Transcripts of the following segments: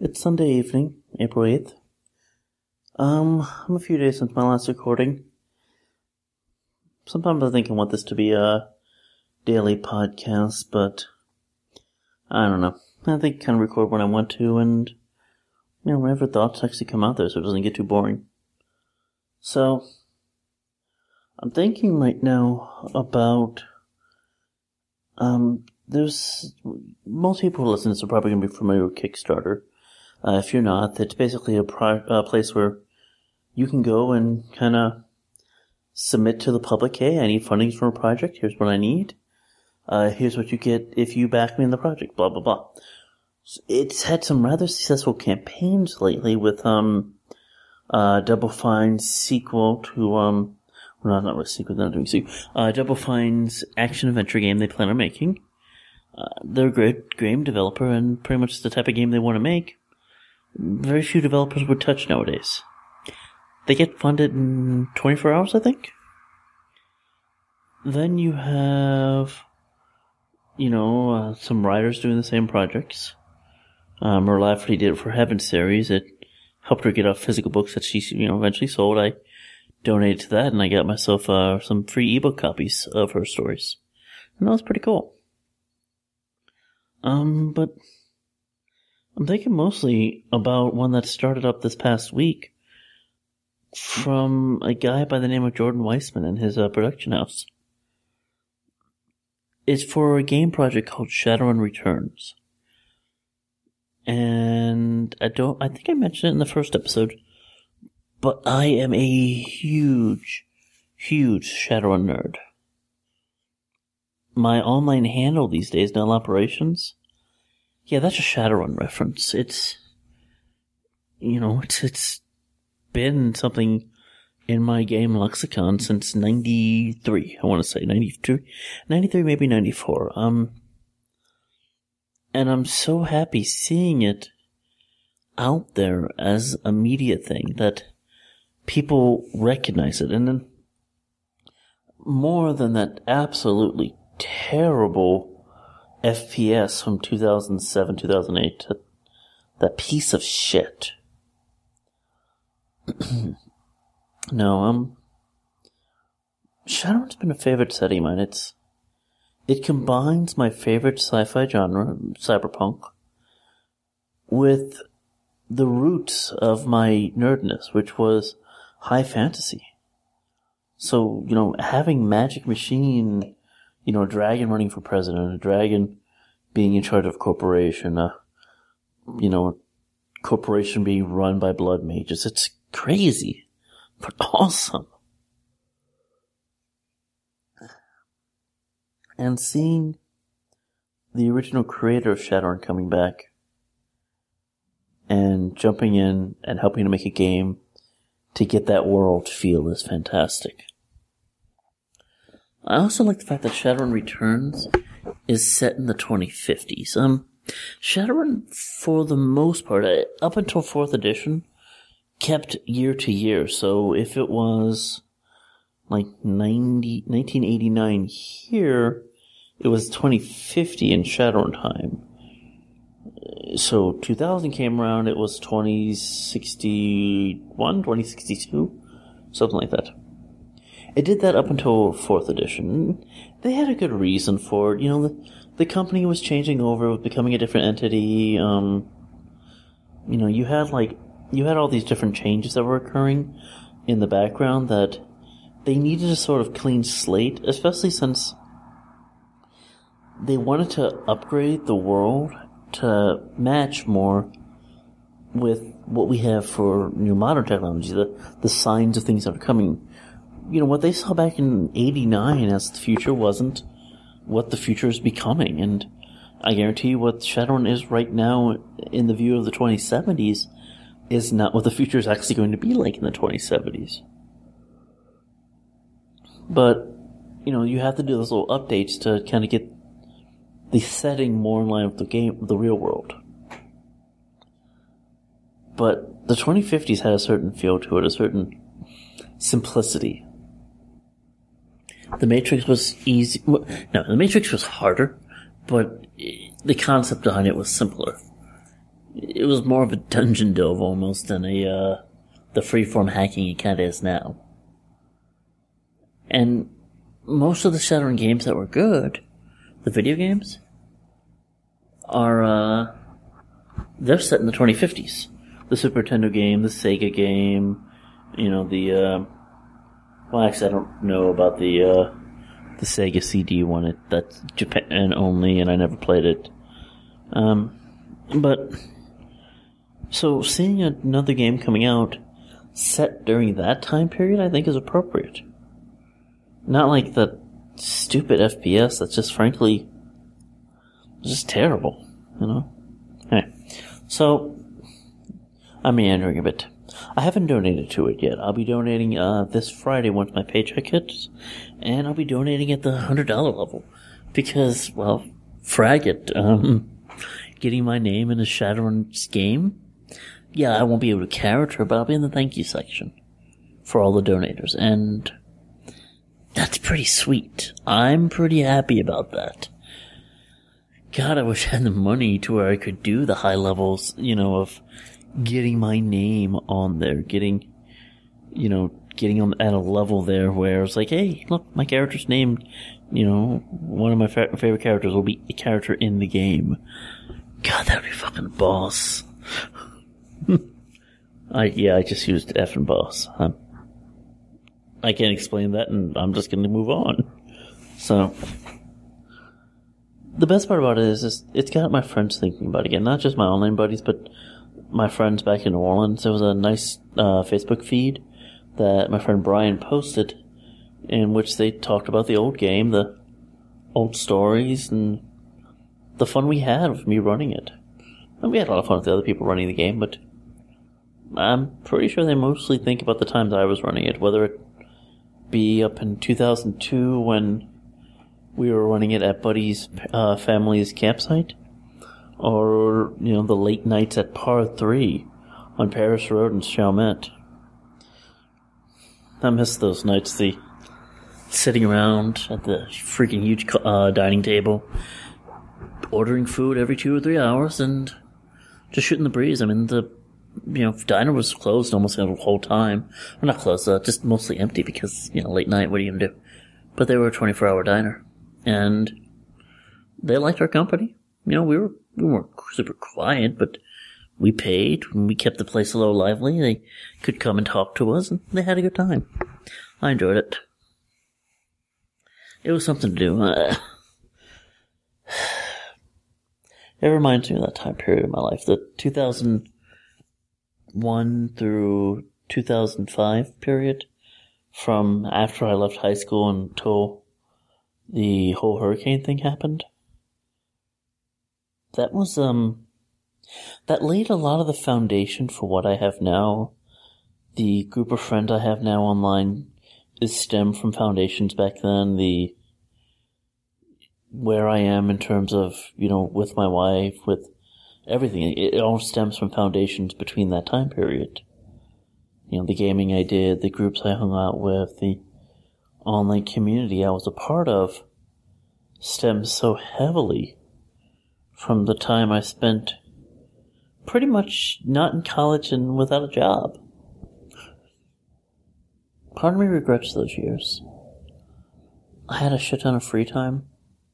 It's Sunday evening, April 8th. I'm a few days since my last recording. Sometimes I think I want this to be a daily podcast, but I don't know. I think I kind of record when I want to, and, whenever thoughts actually come out there so it doesn't get too boring. So, I'm thinking right now about, most people who listen to this are probably going to be familiar with Kickstarter. If you're not, it's basically a place where you can go and kind of submit to the public, hey, I need funding for a project, here's what I need. Here's what you get if you back me in the project, blah, blah, blah. So it's had some rather successful campaigns lately with, Double Fine's sequel to, not really sequel, they're not doing sequel. Double Fine's action-adventure game they plan on making. They're a great game developer and pretty much the type of game they want to make. Very few developers would touch nowadays. They get funded in 24 hours, I think. Then you have, some writers doing the same projects. Mer Lafferty did it for Heaven series. It helped her get off physical books that she, eventually sold. I donated to that, and I got myself some free ebook copies of her stories. And that was pretty cool. But I'm thinking mostly about one that started up this past week from a guy by the name of Jordan Weissman and his production house. It's for a game project called Shadowrun Returns. And I think I mentioned it in the first episode, but I am a huge, huge Shadowrun nerd. My online handle these days, Null Operations, yeah, that's a Shadowrun reference. It's been something in my game lexicon since 93, I want to say, 93, maybe 94. And I'm so happy seeing it out there as a media thing that people recognize it. And then more than that absolutely terrible FPS from 2007, 2008, that piece of shit. No, Shadowrun's been a favorite setting of mine. It combines my favorite sci-fi genre, cyberpunk, with the roots of my nerdness, which was high fantasy. So, having Magic Machine, a dragon running for president, a dragon being in charge of a corporation, a corporation being run by blood mages. It's crazy, but awesome. And seeing the original creator of Shadowrun coming back and jumping in and helping to make a game to get that world feel is fantastic. I also like the fact that Shadowrun Returns is set in the 2050s. Shadowrun, for the most part, up until 4th edition, kept year to year. So if it was like 1989 here, it was 2050 in Shadowrun time. So 2000 came around, it was 2061, 2062, something like that. It did that up until 4th edition. They had a good reason for it. The company was changing over, was becoming a different entity. You had all these different changes that were occurring in the background that they needed a sort of clean slate, especially since they wanted to upgrade the world to match more with what we have for new modern technology, the signs of things that are coming. What they saw back in 89 as the future wasn't what the future is becoming. And I guarantee you what Shadowrun is right now in the view of the 2070s is not what the future is actually going to be like in the 2070s. But, you have to do those little updates to kind of get the setting more in line with the real world. But the 2050s had a certain feel to it, a certain simplicity. The Matrix was easy. No, the Matrix was harder, but the concept behind it was simpler. it was more of a dungeon delve almost than the freeform hacking it kind of is now. And most of the Shadowrun games that were good, the video games, are, they're set in the 2050s. The Super Nintendo game, the Sega game, well, actually, I don't know about the Sega CD one. That's Japan only, and I never played it. But, so seeing another game coming out set during that time period, I think is appropriate. Not like the stupid FPS that's just frankly just terrible, Anyway, so I'm meandering a bit. I haven't donated to it yet. I'll be donating this Friday once my paycheck hits, and I'll be donating at the $100 level because, well, frag it. Getting my name in a Shadowrun game. Yeah, I won't be able to character, but I'll be in the thank you section for all the donators, and that's pretty sweet. I'm pretty happy about that. God, I wish I had the money to where I could do the high levels, of getting my name on there, getting on at a level there where it's like, hey, look, my character's named, one of my favorite characters will be a character in the game. God, that would be fucking boss. I just used F and boss. I can't explain that, and I'm just going to move on. So, the best part about it is it's got my friends thinking about it again. Not just my online buddies, but my friends back in New Orleans. There was a nice Facebook feed that my friend Brian posted in which they talked about the old game, the old stories, and the fun we had with me running it. And we had a lot of fun with the other people running the game, but I'm pretty sure they mostly think about the times I was running it, whether it be up in 2002 when we were running it at Buddy's family's campsite, or, the late nights at Par 3 on Paris Road in Chalmette. I miss those nights, the sitting around at the freaking huge dining table, ordering food every 2 or 3 hours, and just shooting the breeze. I mean, the diner was closed almost the whole time. Well, not closed, just mostly empty because, late night, what are you going to do? But they were a 24-hour diner, and they liked our company. We weren't super quiet, but we paid, and we kept the place a little lively. They could come and talk to us, and they had a good time. I enjoyed it. It was something to do. It reminds me of that time period of my life, the 2001 through 2005 period, from after I left high school until the whole hurricane thing happened. That was, that laid a lot of the foundation for what I have now. The group of friends I have now online is stemmed from foundations back then. Where I am in terms of, with my wife, with everything, it all stems from foundations between that time period. The gaming I did, the groups I hung out with, the online community I was a part of stems so heavily from the time I spent pretty much not in college and without a job. Part of me regrets those years. I had a shit ton of free time.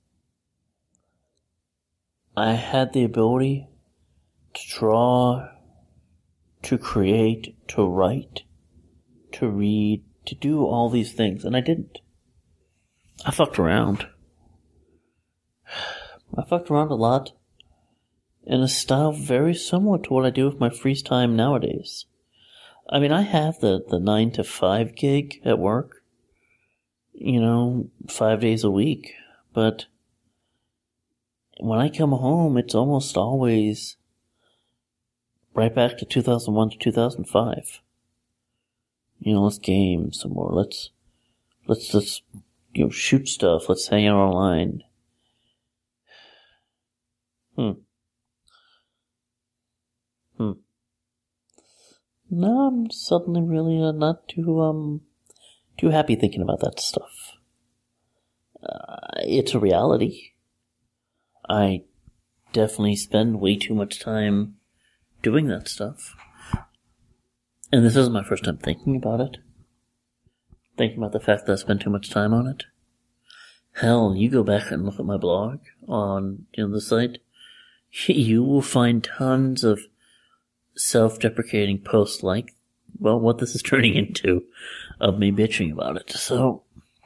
I had the ability to draw, to create, to write, to read, to do all these things, and I didn't. I fucked around. I fucked around a lot in a style very similar to what I do with my free time nowadays. I mean, I have the 9 to 5 gig at work, 5 days a week, but when I come home, it's almost always right back to 2001 to 2005. Let's game some more. Let's just, shoot stuff. Let's hang out online. No, I'm suddenly really not too happy thinking about that stuff. It's a reality. I definitely spend way too much time doing that stuff. And this isn't my first time thinking about it. Thinking about the fact that I spent too much time on it. Hell, you go back and look at my blog on the site. You will find tons of self-deprecating posts like, well, what this is turning into, of me bitching about it. So,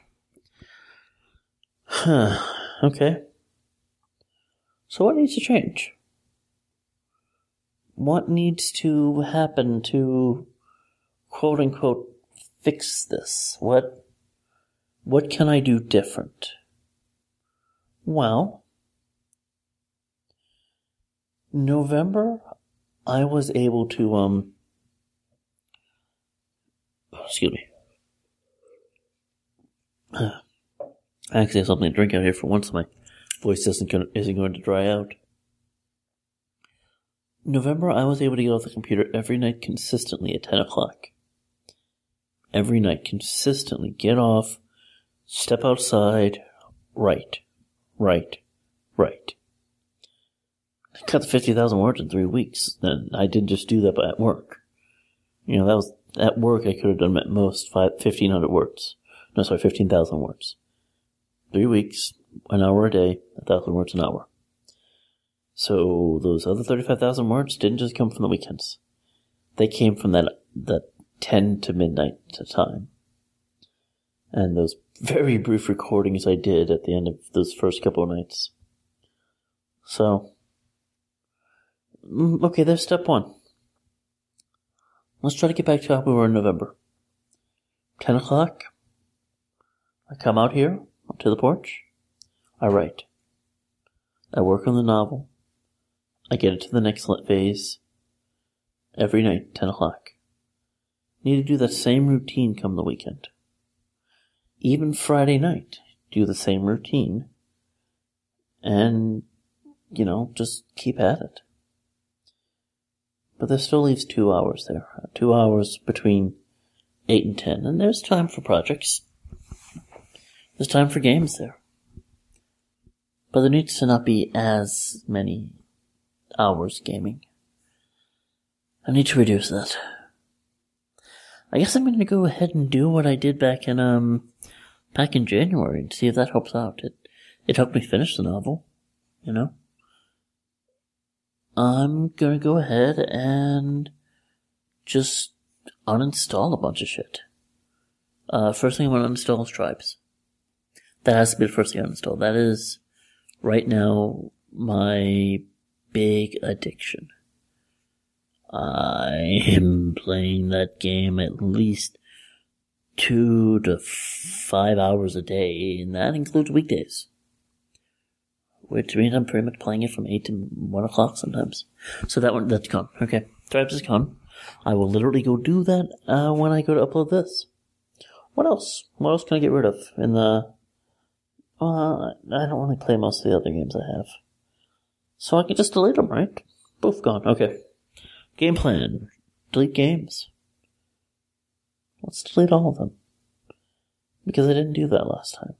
okay. So what needs to change? What needs to happen to, quote-unquote, fix this? What can I do different? Well, November, I was able to, excuse me. I actually have something to drink out here for once. My voice isn't going to dry out. November, I was able to get off the computer every night consistently at 10 o'clock. Every night, consistently. Get off, step outside, write. I cut 50,000 words in 3 weeks. And I didn't just do that at work. That was, at work I could have done at most 1,500 words. 15,000 words. 3 weeks, an hour a day, 1,000 words an hour. So those other 35,000 words didn't just come from the weekends. They came from that 10 to midnight time. And those very brief recordings I did at the end of those first couple of nights. So, okay, there's step one. Let's try to get back to how we were in November. 10 o'clock. I come out here, up to the porch. I write. I work on the novel. I get it to the next phase. Every night, 10 o'clock. Need to do that same routine come the weekend. Even Friday night, do the same routine. And, just keep at it. But there still leaves 2 hours there. 2 hours between 8 and 10. And there's time for projects. There's time for games there. But there needs to not be as many hours gaming. I need to reduce that. I guess I'm going to go ahead and do what I did back in January and see if that helps out. It helped me finish the novel, I'm going to go ahead and just uninstall a bunch of shit. First thing I want to uninstall is Tribes. That has to be the first thing I uninstall. That is, right now, my big addiction. I am playing that game at least 2 to 5 hours a day, and that includes weekdays. Which means I'm pretty much playing it from 8 to 1 o'clock sometimes. So that's gone. Okay, Tribes is gone. I will literally go do that when I go to upload this. What else? What else can I get rid of in the... I don't really play most of the other games I have. So I can just delete them, right? Both gone. Okay. Game plan. Delete games. Let's delete all of them. Because I didn't do that last time.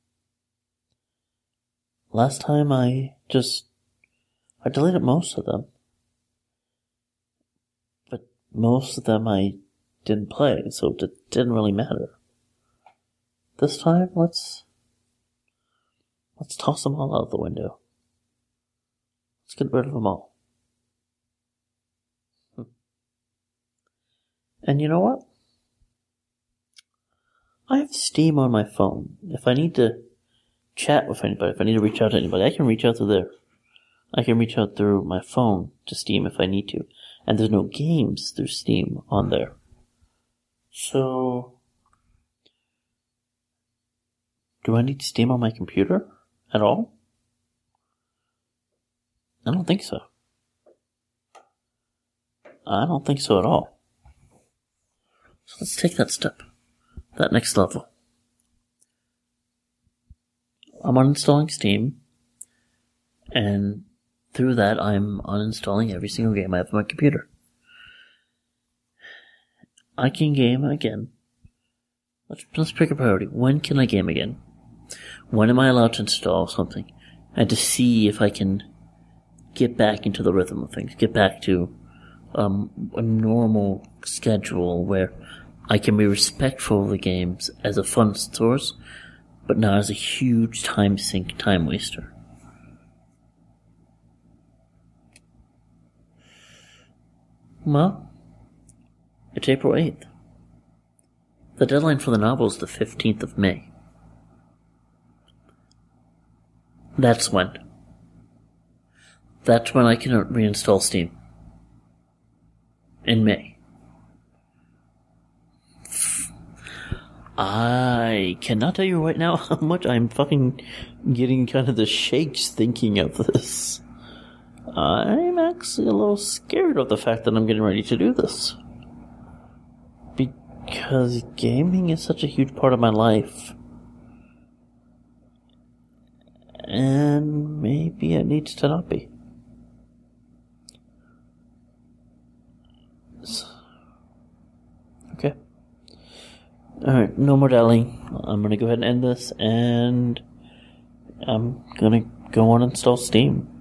Last time I deleted most of them. But most of them I didn't play, so it didn't really matter. This time, let's toss them all out the window. Let's get rid of them all. And you know what? I have Steam on my phone. If I need to chat with anybody, if I need to reach out to anybody, I can reach out through there. I can reach out through my phone to Steam if I need to. And there's no games through Steam on there. So, do I need Steam on my computer at all? I don't think so. I don't think so at all. So let's take that step. That next level. I'm uninstalling Steam. And through that, I'm uninstalling every single game I have on my computer. I can game again. Let's pick a priority. When can I game again? When am I allowed to install something? And to see if I can get back into the rhythm of things. Get back to a normal schedule where I can be respectful of the games as a fun source, but not as a huge time sink, time waster. Well, it's April 8th. The deadline for the novel is the 15th of May. That's when I can reinstall Steam. In May. I cannot tell you right now how much I'm fucking getting kind of the shakes thinking of this. I'm actually a little scared of the fact that I'm getting ready to do this. Because gaming is such a huge part of my life. And maybe it needs to not be. Okay. Alright, no more dallying. I'm gonna go ahead and end this, and I'm gonna go on and install Steam.